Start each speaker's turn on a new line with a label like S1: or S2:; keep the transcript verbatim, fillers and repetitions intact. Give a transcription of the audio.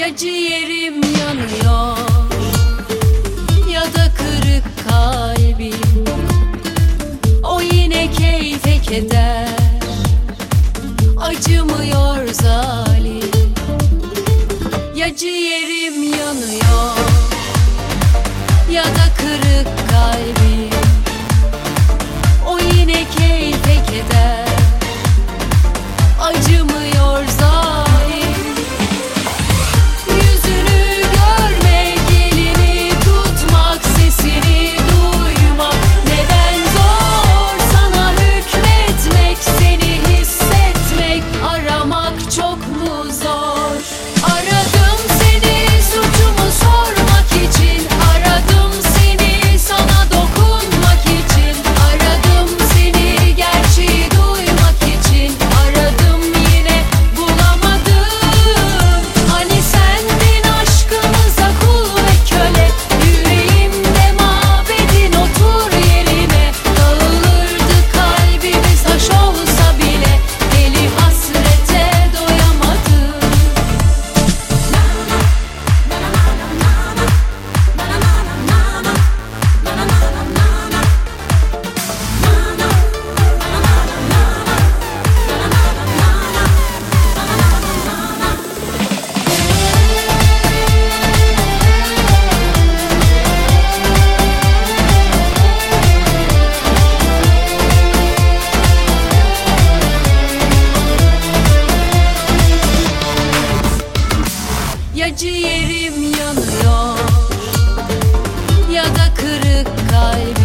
S1: Ya ciğerim yanıyor ya da kırık kalbim, o yine keyfe keder, acımıyor zalim. Ya ciğerim yanıyor ya da kırık kalbim, o yine keyfe keder, acımıyor zalim. Yüzünü görmek, elini tutmak, sesini duymak neden zor sana hükmetmek, seni hissetmek, aramak çok mu zor? Aradım seni suçumu sormak için, aradım seni sana dokunmak için, aradım seni gerçeği duymak için, aradım yine bulamadım. Hani sendin aşkımıza kul ve köle, yüreğimde mabedin otur yerine. Dağılırdı kalbimiz taş olsa bile, deli hasrete doyamadım. Ya ciğerim yanıyor ya da kırık kalbim,